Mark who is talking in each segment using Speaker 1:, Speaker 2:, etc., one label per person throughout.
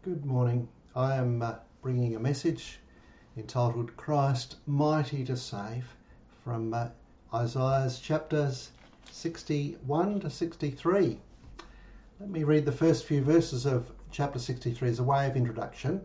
Speaker 1: Good morning. I am bringing a message entitled Christ Mighty to Save from Isaiah's chapters 61 to 63. Let me read the first few verses of chapter 63 as a way of introduction.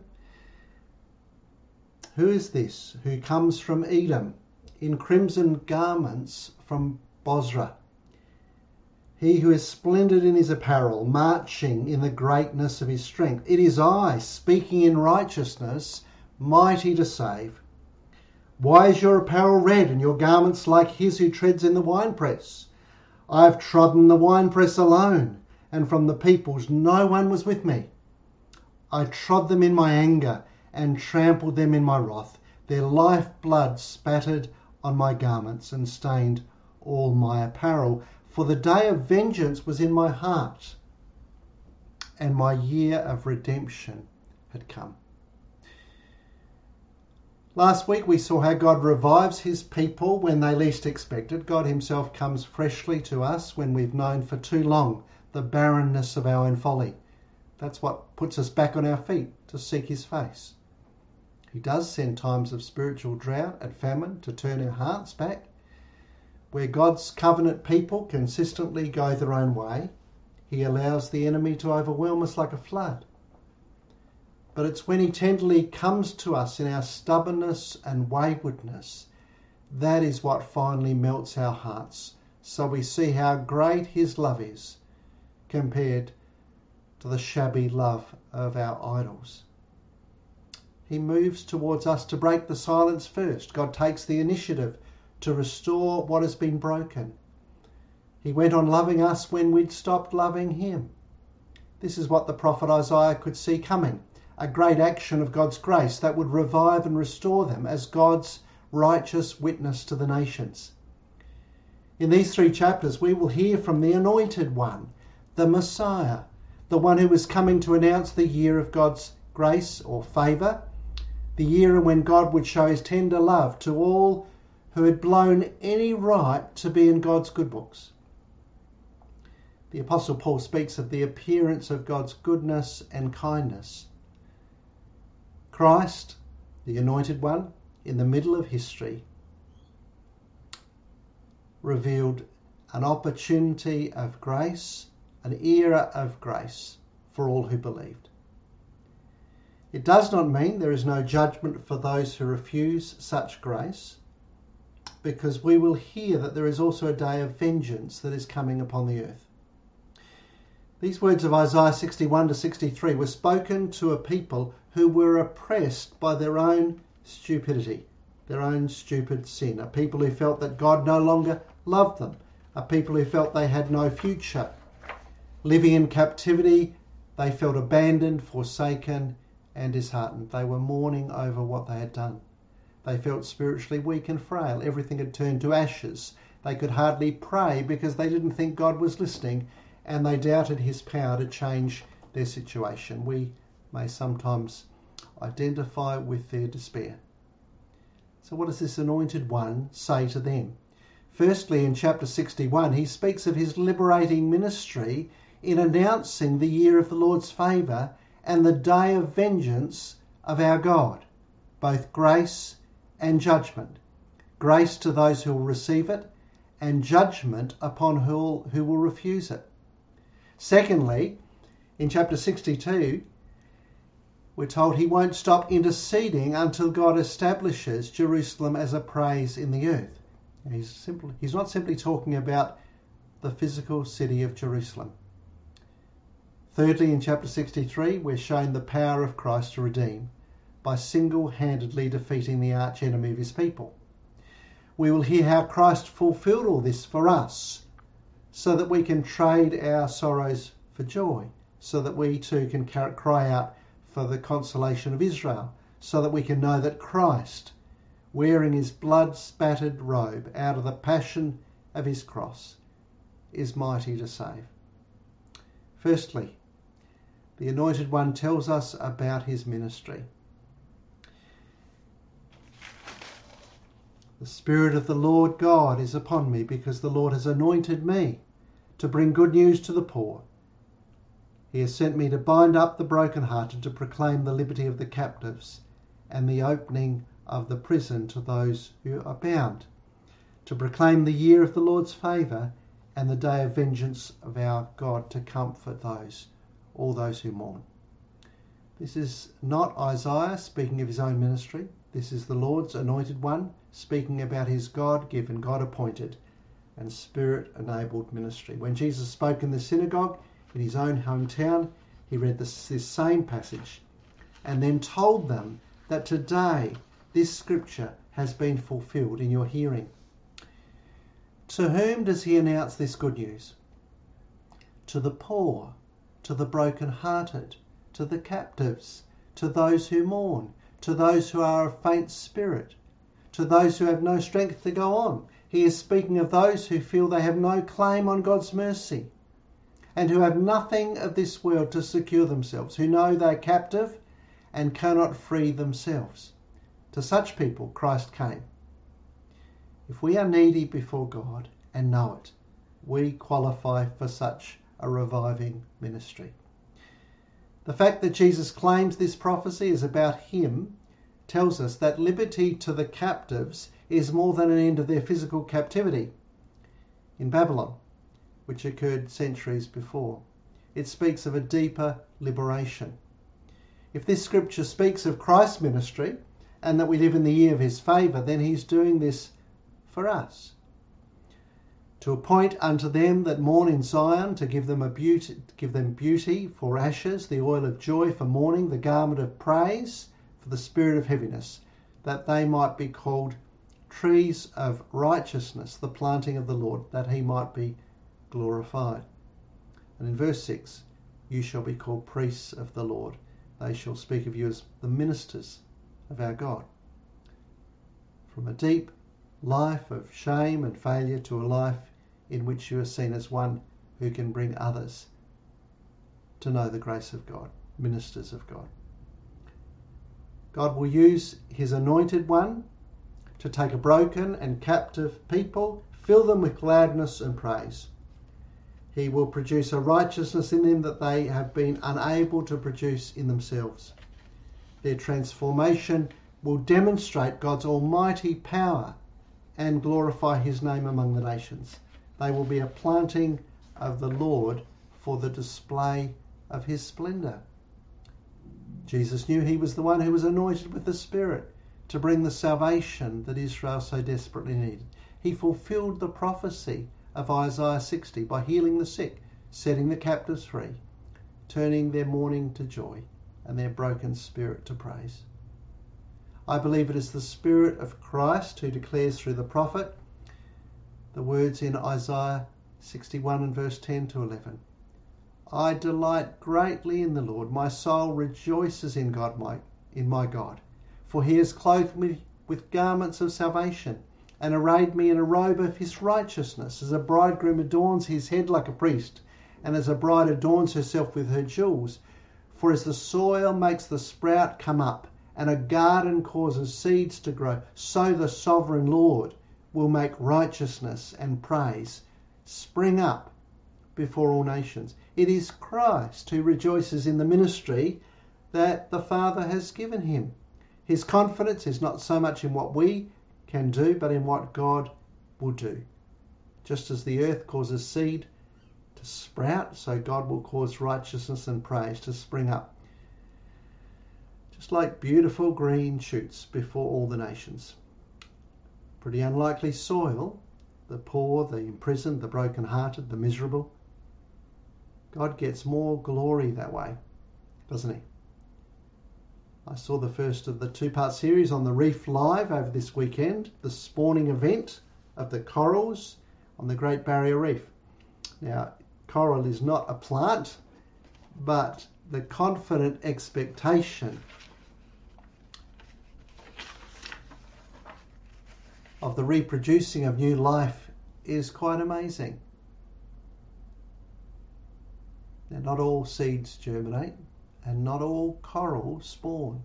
Speaker 1: Who is this who comes from Edom in crimson garments from Bozrah? He who is splendid in his apparel, marching in the greatness of his strength. It is I, speaking in righteousness, mighty to save. Why is your apparel red and your garments like his who treads in the winepress? I have trodden the winepress alone, and from the peoples no one was with me. I trod them in my anger and trampled them in my wrath. Their life blood spattered on my garments and stained all my apparel. For the day of vengeance was in my heart, and my year of redemption had come. Last week we saw how God revives his people when they least expect it. God himself comes freshly to us when we've known for too long the barrenness of our own folly. That's what puts us back on our feet to seek his face. He does send times of spiritual drought and famine to turn our hearts back. Where God's covenant people consistently go their own way, he allows the enemy to overwhelm us like a flood. But it's when he tenderly comes to us in our stubbornness and waywardness, that is what finally melts our hearts, so we see how great his love is compared to the shabby love of our idols. He moves towards us to break the silence first. God takes the initiative to restore what has been broken. He went on loving us when we'd stopped loving him. This is what the prophet Isaiah could see coming, a great action of God's grace that would revive and restore them as God's righteous witness to the nations. In these 3 chapters we will hear from the Anointed One, the Messiah, the one who was coming to announce the year of God's grace or favour, the year when God would show his tender love to all who had blown any right to be in God's good books. The Apostle Paul speaks of the appearance of God's goodness and kindness. Christ, the Anointed One, in the middle of history, revealed an opportunity of grace, an era of grace for all who believed. It does not mean there is no judgment for those who refuse such grace, because we will hear that there is also a day of vengeance that is coming upon the earth. These words of Isaiah 61 to 63 were spoken to a people who were oppressed by their own stupidity, their own stupid sin, a people who felt that God no longer loved them, a people who felt they had no future. Living in captivity, they felt abandoned, forsaken, and disheartened. They were mourning over what they had done. They felt spiritually weak and frail. Everything had turned to ashes. They could hardly pray because they didn't think God was listening, and they doubted his power to change their situation. We may sometimes identify with their despair. So what does this Anointed One say to them? Firstly, in chapter 61, he speaks of his liberating ministry in announcing the year of the Lord's favour and the day of vengeance of our God, both grace and judgment. Grace to those who will receive it, and judgment upon who will refuse it. Secondly, in chapter 62, we're told he won't stop interceding until God establishes Jerusalem as a praise in the earth. He's not simply talking about the physical city of Jerusalem. Thirdly, in chapter 63, we're shown the power of Christ to redeem by single-handedly defeating the arch-enemy of his people. We will hear how Christ fulfilled all this for us so that we can trade our sorrows for joy, so that we too can cry out for the consolation of Israel, so that we can know that Christ, wearing his blood-spattered robe out of the passion of his cross, is mighty to save. Firstly, the Anointed One tells us about his ministry. The Spirit of the Lord God is upon me because the Lord has anointed me to bring good news to the poor. He has sent me to bind up the brokenhearted, to proclaim the liberty of the captives and the opening of the prison to those who are bound, to proclaim the year of the Lord's favour and the day of vengeance of our God, to comfort all those who mourn. This is not Isaiah speaking of his own ministry. This is the Lord's anointed one speaking about his God-given, God-appointed and Spirit-enabled ministry. When Jesus spoke in the synagogue in his own hometown, he read this same passage and then told them that today this scripture has been fulfilled in your hearing. To whom does he announce this good news? To the poor, to the broken-hearted, to the captives, to those who mourn, to those who are of faint spirit, to those who have no strength to go on. He is speaking of those who feel they have no claim on God's mercy and who have nothing of this world to secure themselves, who know they are captive and cannot free themselves. To such people Christ came. If we are needy before God and know it, we qualify for such a reviving ministry. The fact that Jesus claims this prophecy is about him tells us that liberty to the captives is more than an end of their physical captivity in Babylon, which occurred centuries before. It speaks of a deeper liberation. If this scripture speaks of Christ's ministry and that we live in the year of his favour, then he's doing this for us. To appoint unto them that mourn in Zion, to give them beauty for ashes, the oil of joy for mourning, the garment of praise for the spirit of heaviness, that they might be called trees of righteousness, the planting of the Lord, that he might be glorified. And in verse 6, you shall be called priests of the Lord. They shall speak of you as the ministers of our God. From a deep life of shame and failure to a life in which you are seen as one who can bring others to know the grace of God, ministers of God. God will use his anointed one to take a broken and captive people, fill them with gladness and praise. He will produce a righteousness in them that they have been unable to produce in themselves. Their transformation will demonstrate God's almighty power and glorify his name among the nations. They will be a planting of the Lord for the display of his splendour. Jesus knew he was the one who was anointed with the Spirit to bring the salvation that Israel so desperately needed. He fulfilled the prophecy of Isaiah 60 by healing the sick, setting the captives free, turning their mourning to joy and their broken spirit to praise. I believe it is the Spirit of Christ who declares through the prophet the words in Isaiah 61 and verse 10 to 11. I delight greatly in the Lord. My soul rejoices in my God. For he has clothed me with garments of salvation and arrayed me in a robe of his righteousness, as a bridegroom adorns his head like a priest, and as a bride adorns herself with her jewels. For as the soil makes the sprout come up, and a garden causes seeds to grow, so the sovereign Lord will make righteousness and praise spring up before all nations. It is Christ who rejoices in the ministry that the Father has given him. His confidence is not so much in what we can do, but in what God will do. Just as the earth causes seed to sprout, so God will cause righteousness and praise to spring up, just like beautiful green shoots before all the nations. Pretty unlikely soil, the poor, the imprisoned, the broken-hearted, the miserable. God gets more glory that way, doesn't he? I saw the first of the two-part series on the Reef Live over this weekend, the spawning event of the corals on the Great Barrier Reef. Now, coral is not a plant, but the confident expectation of the reproducing of new life is quite amazing. Now, not all seeds germinate and not all coral spawn.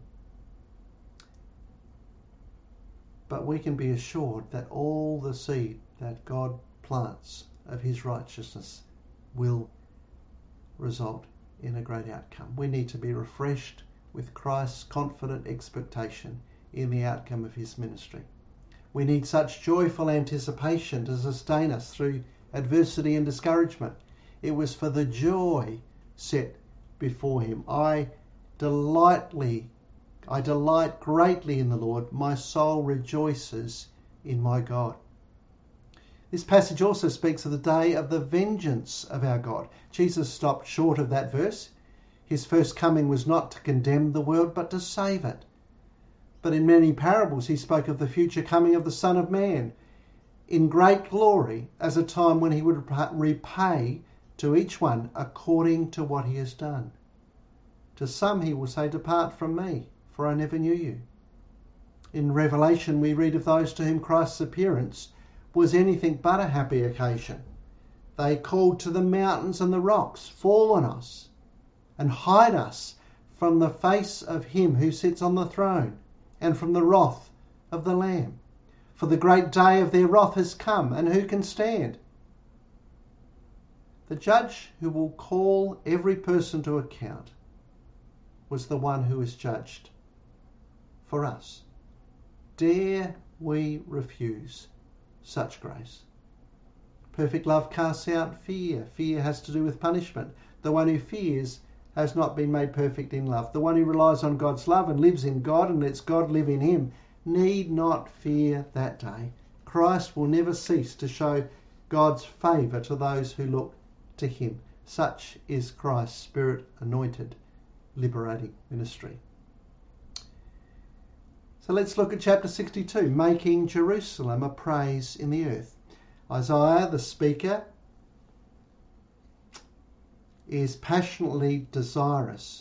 Speaker 1: But we can be assured that all the seed that God plants of his righteousness will result in a great outcome. We need to be refreshed with Christ's confident expectation in the outcome of his ministry. We need such joyful anticipation to sustain us through adversity and discouragement. It was for the joy set before him. I delight greatly in the Lord. My soul rejoices in my God. This passage also speaks of the day of the vengeance of our God. Jesus stopped short of that verse. His first coming was not to condemn the world, but to save it. But in many parables he spoke of the future coming of the Son of Man in great glory as a time when he would repay to each one according to what he has done. To some he will say, "Depart from me, for I never knew you." In Revelation we read of those to whom Christ's appearance was anything but a happy occasion. They called to the mountains and the rocks, "Fall on us and hide us from the face of him who sits on the throne and from the wrath of the Lamb. For the great day of their wrath has come, and who can stand?" The judge who will call every person to account was the one who is judged for us. Dare we refuse such grace? Perfect love casts out fear. Fear has to do with punishment. The one who fears has not been made perfect in love. The one who relies on God's love and lives in God and lets God live in him need not fear that day. Christ will never cease to show God's favour to those who look to him. Such is Christ's Spirit-anointed liberating ministry. So let's look at chapter 62, making Jerusalem a praise in the earth. Isaiah, the speaker, is passionately desirous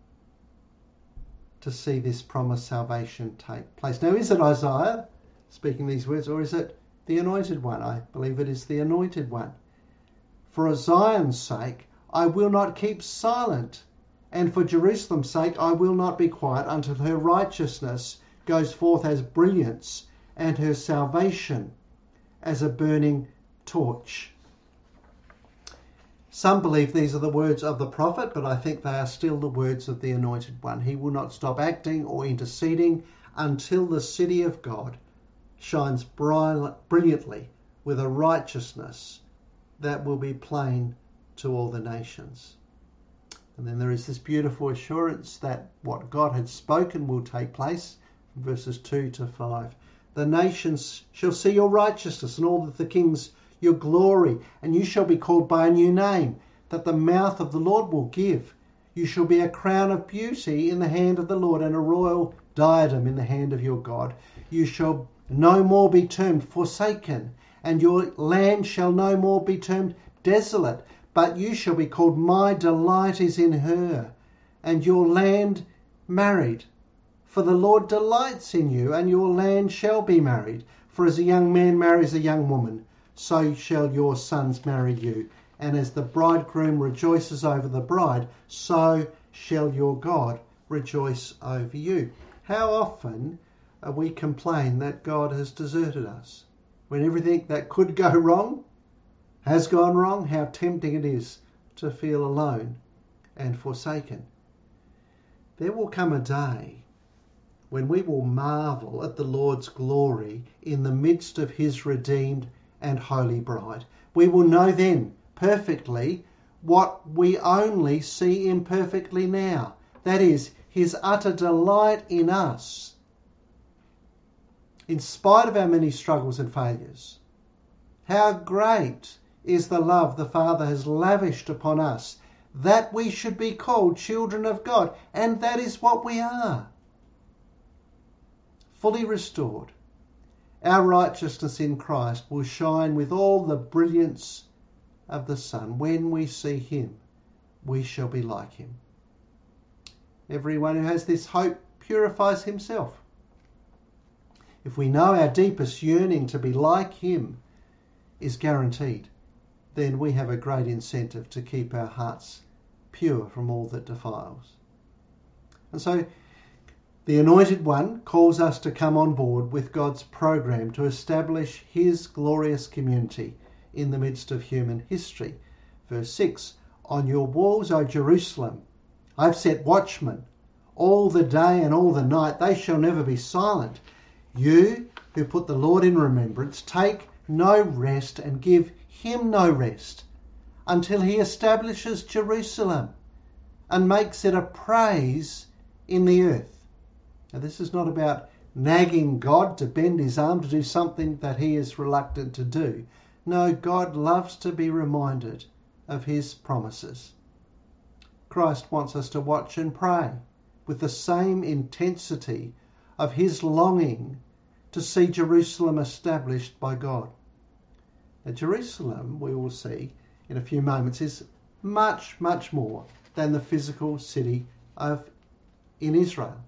Speaker 1: to see this promised salvation take place. Now, is it Isaiah speaking these words, or is it the Anointed One? I believe it is the Anointed One. For Zion's sake, I will not keep silent, and for Jerusalem's sake, I will not be quiet until her righteousness goes forth as brilliance and her salvation as a burning torch. Some believe these are the words of the prophet, but I think they are still the words of the Anointed One. He will not stop acting or interceding until the city of God shines brilliantly with a righteousness that will be plain to all the nations. And then there is this beautiful assurance that what God had spoken will take place, from verses 2 to 5. The nations shall see your righteousness, and all the kings your glory, and you shall be called by a new name that the mouth of the Lord will give. You shall be a crown of beauty in the hand of the Lord, and a royal diadem in the hand of your God. You shall no more be termed forsaken, and your land shall no more be termed desolate, but you shall be called, my delight is in her, and your land married. For the Lord delights in you, and your land shall be married. For as a young man marries a young woman, so shall your sons marry you. And as the bridegroom rejoices over the bride, so shall your God rejoice over you. How often we complain that God has deserted us, when everything that could go wrong has gone wrong? How tempting it is to feel alone and forsaken. There will come a day when we will marvel at the Lord's glory in the midst of his redeemed and holy bride. We will know then perfectly what we only see imperfectly now. That is, his utter delight in us. In spite of our many struggles and failures, how great is the love the Father has lavished upon us, that we should be called children of God. And that is what we are. Fully restored, our righteousness in Christ will shine with all the brilliance of the sun. When we see him, we shall be like him. Everyone who has this hope purifies himself. If we know our deepest yearning to be like him is guaranteed, then we have a great incentive to keep our hearts pure from all that defiles. And so the Anointed One calls us to come on board with God's program to establish his glorious community in the midst of human history. Verse 6, on your walls, O Jerusalem. I've set watchmen all the day and all the night. They shall never be silent. You who put the Lord in remembrance, take no rest and give him no rest until he establishes Jerusalem and makes it a praise in the earth. Now, this is not about nagging God to bend his arm to do something that he is reluctant to do. No, God loves to be reminded of his promises. Christ wants us to watch and pray with the same intensity of his longing to see Jerusalem established by God. Now, Jerusalem, we will see in a few moments, is much, much more than the physical city in Israel.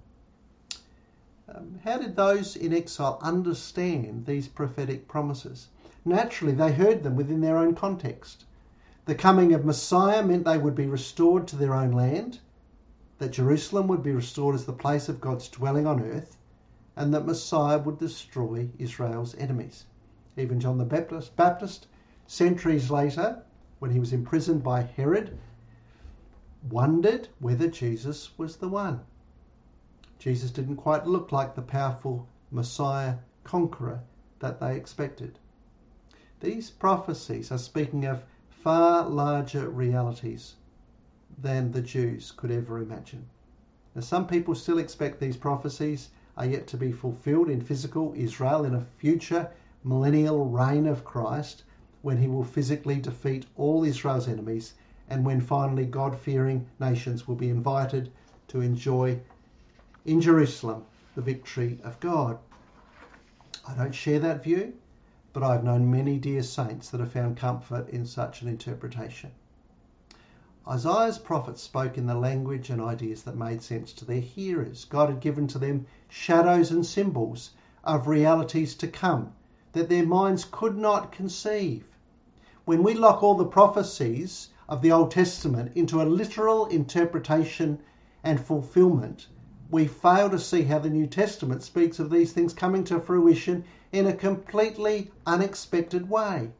Speaker 1: How did those in exile understand these prophetic promises? Naturally, they heard them within their own context. The coming of Messiah meant they would be restored to their own land, that Jerusalem would be restored as the place of God's dwelling on earth, and that Messiah would destroy Israel's enemies. Even John the Baptist, centuries later, when he was imprisoned by Herod, wondered whether Jesus was the one. Jesus didn't quite look like the powerful Messiah conqueror that they expected. These prophecies are speaking of far larger realities than the Jews could ever imagine. Now, some people still expect these prophecies are yet to be fulfilled in physical Israel in a future millennial reign of Christ, when he will physically defeat all Israel's enemies, and when finally God-fearing nations will be invited to enjoy in Jerusalem the victory of God. I don't share that view, but I've known many dear saints that have found comfort in such an interpretation. Isaiah's prophets spoke in the language and ideas that made sense to their hearers. God had given to them shadows and symbols of realities to come that their minds could not conceive. When we lock all the prophecies of the Old Testament into a literal interpretation and fulfillment, we fail to see how the New Testament speaks of these things coming to fruition in a completely unexpected way.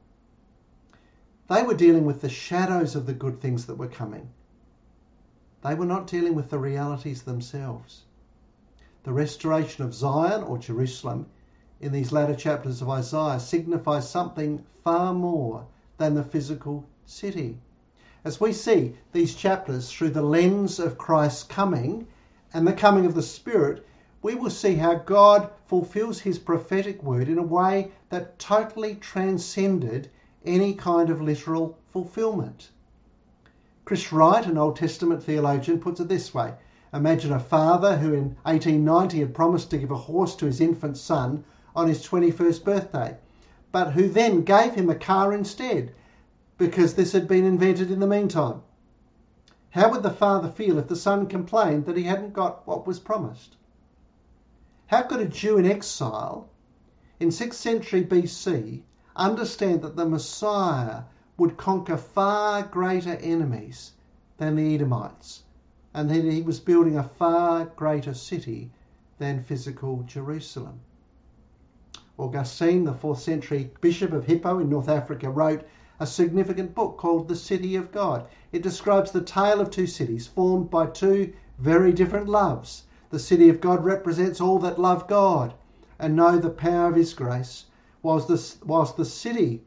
Speaker 1: They were dealing with the shadows of the good things that were coming. They were not dealing with the realities themselves. The restoration of Zion or Jerusalem in these latter chapters of Isaiah signifies something far more than the physical city. As we see these chapters through the lens of Christ's coming and the coming of the Spirit, we will see how God fulfills his prophetic word in a way that totally transcended any kind of literal fulfillment. Chris Wright, an Old Testament theologian, puts it this way. Imagine a father who in 1890 had promised to give a horse to his infant son on his 21st birthday, but who then gave him a car instead because this had been invented in the meantime. How would the father feel if the son complained that he hadn't got what was promised? How could a Jew in exile in 6th century BC understand that the Messiah would conquer far greater enemies than the Edomites, and that he was building a far greater city than physical Jerusalem? Augustine, the 4th century bishop of Hippo in North Africa, wrote a significant book called The City of God. It describes the tale of two cities formed by two very different loves. The city of God represents all that love God and know the power of his grace, whilst the city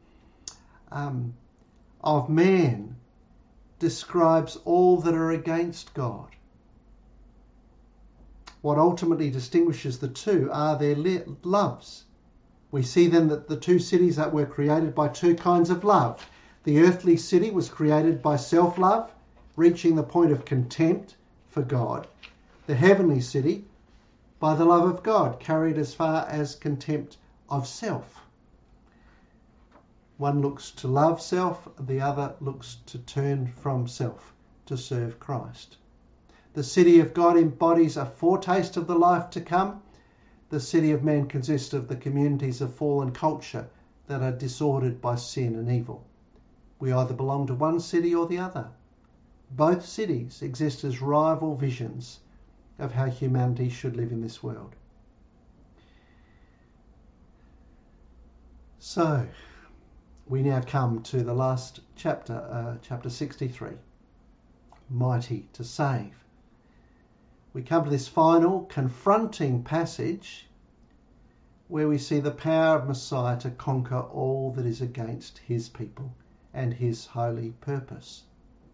Speaker 1: of man describes all that are against God. What ultimately distinguishes the two are their loves. We see then that the two cities that were created by two kinds of love. The earthly city was created by self-love, reaching the point of contempt for God. The heavenly city by the love of God, carried as far as contempt of self. One looks to love self, the other looks to turn from self to serve Christ. The city of God embodies a foretaste of the life to come. The city of man consists of the communities of fallen culture that are disordered by sin and evil. We either belong to one city or the other. Both cities exist as rival visions of how humanity should live in this world. So, we now come to the last chapter, chapter 63. mighty to save. We come to this final confronting passage where we see the power of Messiah to conquer all that is against his people and his holy purpose.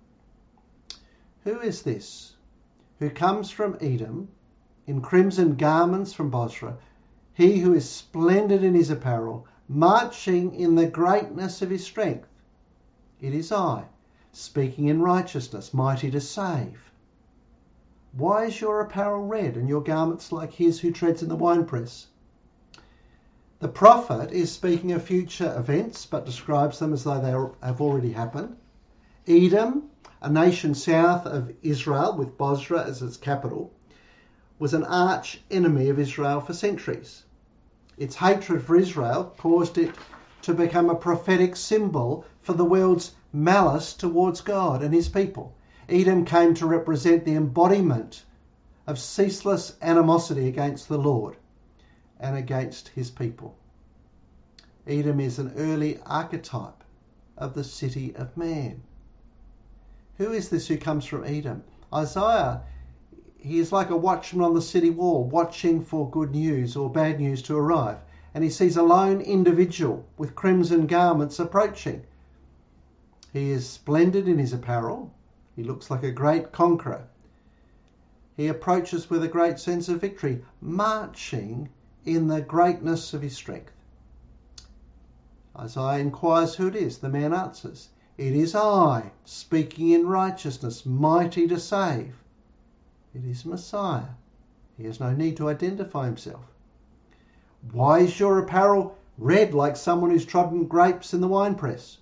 Speaker 1: Who is this who comes from Edom in crimson garments from Bozrah, he who is splendid in his apparel, marching in the greatness of his strength? It is I, speaking in righteousness, mighty to save. Why is your apparel red and your garments like his who treads in the winepress? The prophet is speaking of future events, but describes them as though they have already happened. Edom, a nation south of Israel with Bozrah as its capital, was an arch enemy of Israel for centuries. Its hatred for Israel caused it to become a prophetic symbol for the world's malice towards God and his people. Edom came to represent the embodiment of ceaseless animosity against the Lord and against his people. Edom is an early archetype of the city of man. Who is this who comes from Edom? Isaiah, he is like a watchman on the city wall, watching for good news or bad news to arrive. And he sees a lone individual with crimson garments approaching. He is splendid in his apparel. He looks like a great conqueror. He approaches with a great sense of victory, marching in the greatness of his strength. Isaiah inquires who it is. The man answers, "It is I, speaking in righteousness, mighty to save." It is Messiah. He has no need to identify himself. Why is your apparel red like someone who's trodden grapes in the winepress?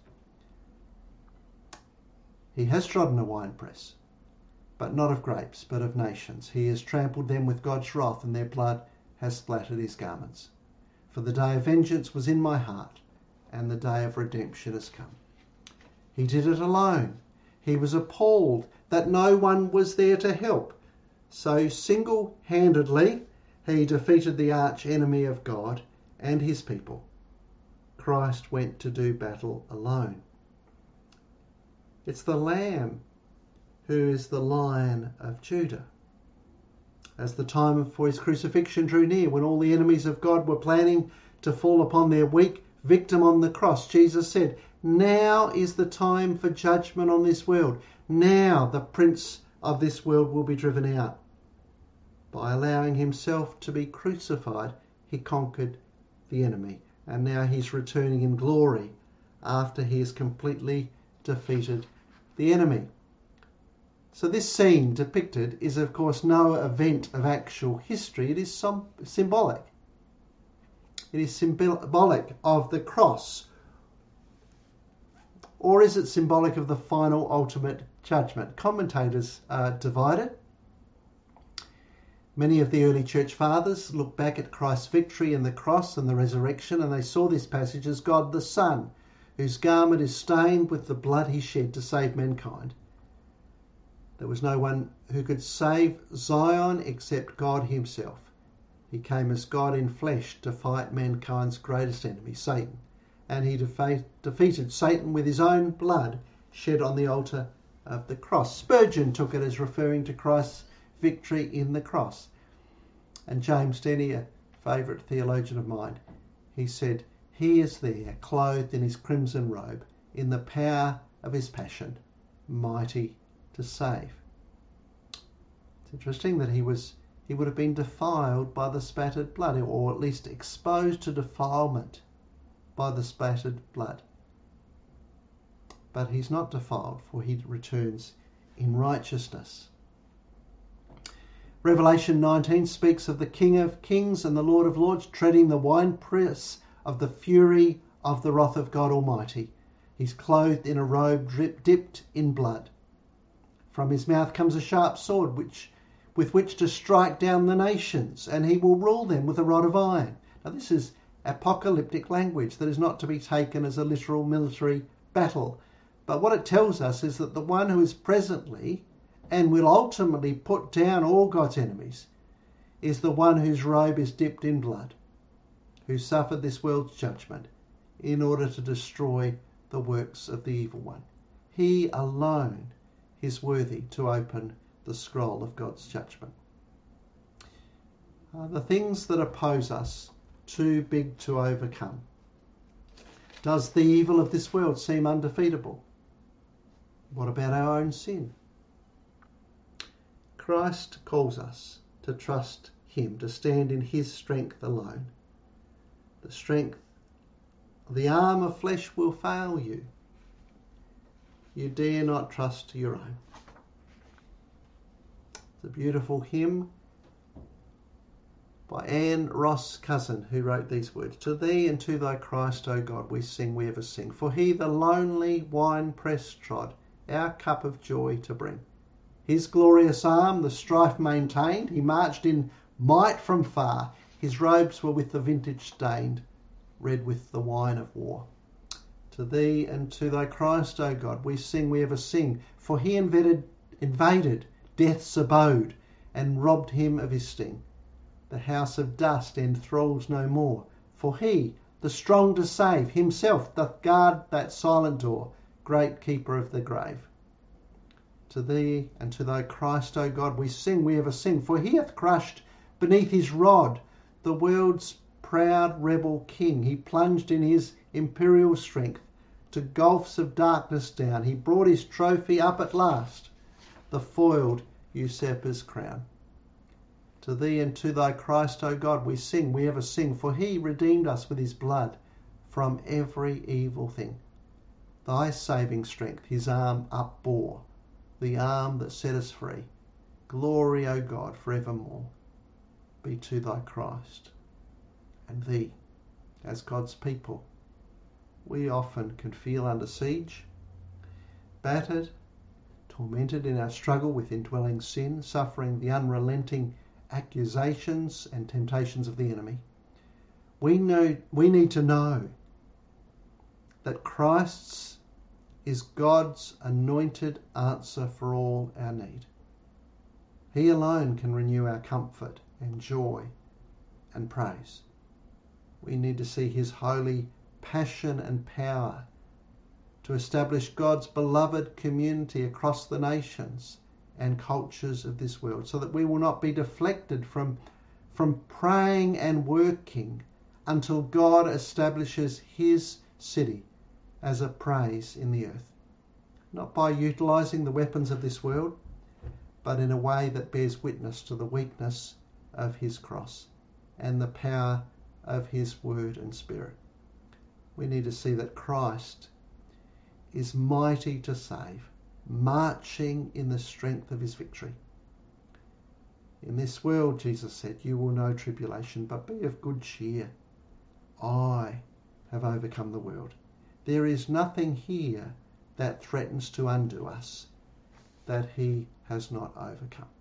Speaker 1: He has trodden a winepress, but not of grapes, but of nations. He has trampled them with God's wrath, and their blood has splattered his garments. For the day of vengeance was in my heart, and the day of redemption has come. He did it alone. He was appalled that no one was there to help. So single-handedly, he defeated the arch enemy of God and his people. Christ went to do battle alone. It's the Lamb who is the Lion of Judah. As the time for his crucifixion drew near, when all the enemies of God were planning to fall upon their weak victim on the cross, Jesus said, "Now is the time for judgment on this world. Now the prince of this world will be driven out." By allowing himself to be crucified, he conquered the enemy. And now he's returning in glory after he has completely defeated the enemy. So this scene depicted is, of course, no event of actual history. It is symbolic. It is symbolic of the cross. Or is it symbolic of the final ultimate judgment? Commentators are divided. Many of the early church fathers look back at Christ's victory in the cross and the resurrection, and they saw this passage as God the Son, whose garment is stained with the blood he shed to save mankind. There was no one who could save Zion except God himself. He came as God in flesh to fight mankind's greatest enemy, Satan. And he defeated Satan with his own blood shed on the altar of the cross. Spurgeon took it as referring to Christ's victory in the cross. And James Denney, a favourite theologian of mine, he said, "He is there, clothed in his crimson robe, in the power of his passion, mighty to save." It's interesting that he would have been defiled by the spattered blood, or at least exposed to defilement by the spattered blood. But he's not defiled, for he returns in righteousness. Revelation 19 speaks of the King of Kings and the Lord of Lords treading the winepress of the fury of the wrath of God Almighty. He's clothed in a robe dipped in blood. From his mouth comes a sharp sword with which to strike down the nations, and he will rule them with a rod of iron. Now this is apocalyptic language that is not to be taken as a literal military battle. But what it tells us is that the one who is presently and will ultimately put down all God's enemies is the one whose robe is dipped in blood, who suffered this world's judgment in order to destroy the works of the evil one. He alone is worthy to open the scroll of God's judgment. Are the things that oppose us too big to overcome? Does the evil of this world seem undefeatable? What about our own sin? Christ calls us to trust him, to stand in his strength alone. The strength of the arm of flesh will fail you. You dare not trust your own. It's a beautiful hymn by Anne Ross Cousin, who wrote these words. To thee and to thy Christ, O God, we sing, we ever sing. For he the lonely wine-press trod, our cup of joy to bring. His glorious arm the strife maintained. He marched in might from far. His robes were with the vintage stained, red with the wine of war. To thee and to thy Christ, O God, we sing, we ever sing. For he invaded death's abode and robbed him of his sting. The house of dust enthralls no more. For he, the strong to save, himself doth guard that silent door, great keeper of the grave. To thee and to thy Christ, O God, we sing, we ever sing. For he hath crushed beneath his rod the world's proud rebel king. He plunged in his imperial strength to gulfs of darkness down. He brought his trophy up at last, the foiled usurper's crown. To thee and to thy Christ, O God, we sing, we ever sing. For he redeemed us with his blood from every evil thing. Thy saving strength his arm upbore, the arm that set us free. Glory, O God, forevermore be to thy Christ and thee. As God's people, we often can feel under siege, battered, tormented in our struggle with indwelling sin, suffering the unrelenting accusations and temptations of the enemy. We need to know that Christ's is God's anointed answer for all our need. He alone can renew our comfort and joy and praise. We need to see his holy passion and power to establish God's beloved community across the nations and cultures of this world, so that we will not be deflected from praying and working until God establishes his city as a praise in the earth. Not by utilising the weapons of this world, but in a way that bears witness to the weakness of his cross and the power of his word and spirit. We need to see that Christ is mighty to save, marching in the strength of his victory. In this world, Jesus said, you will know tribulation, but be of good cheer. I have overcome the world. There is nothing here that threatens to undo us that he has not overcome.